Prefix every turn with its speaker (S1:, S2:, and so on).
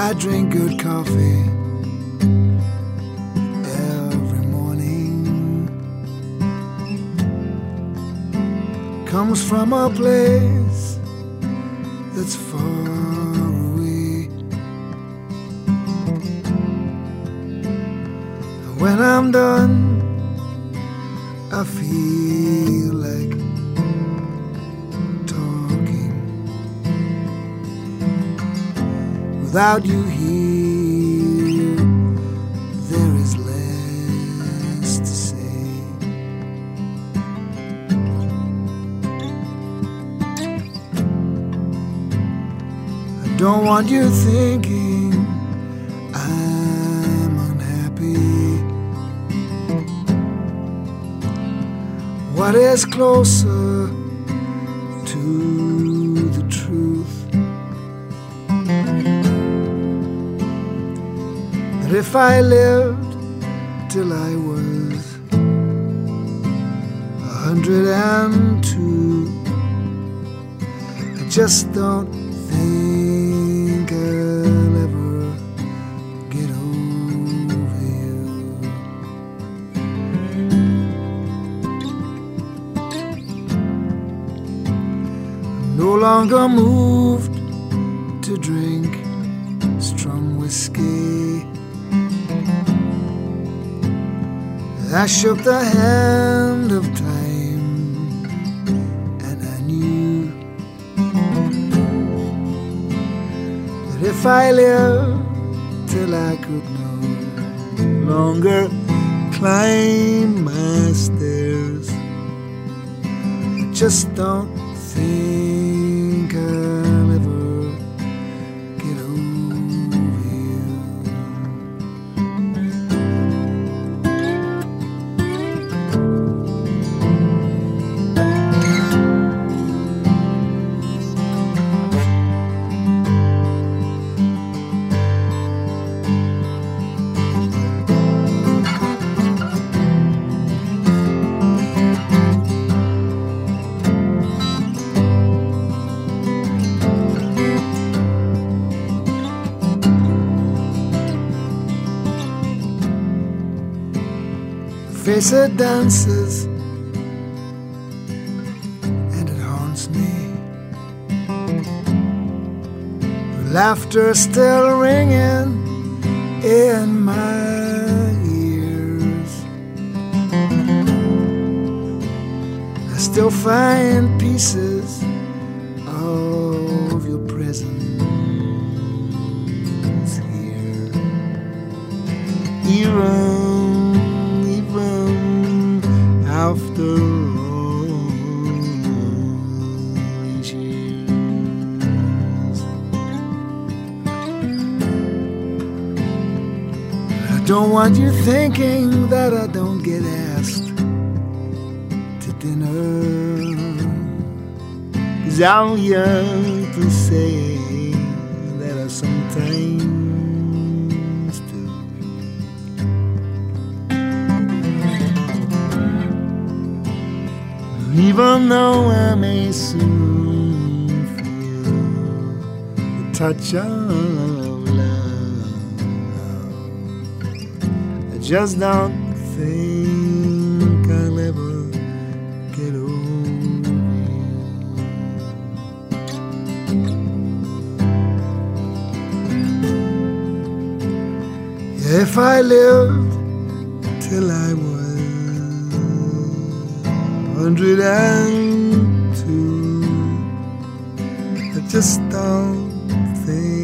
S1: I drink good coffee every morning. Comes from a place that's far away. When I'm done, I feel like talking. Without you here, there is less to say. I don't want you thinking I'm unhappy. What is closer to the truth? That if I lived till I was 102, I just don't think I'll ever get over you. I'm no longer moved to drink strong whiskey. I shook the hand of time, and I knew that if I lived till I could no longer climb my stairs, I just don't think I'll ever get over you. Face it dances and it haunts me. The laughter still ringing in my ears. I still find pieces of your presence here. After all these years, I don't want you thinking that I don't get asked to dinner, 'cause I'm young to say that I sometimes do. Even though I may soon feel the touch of love, I just don't think I'll ever get over you. If I lived till I was 102, I just don't think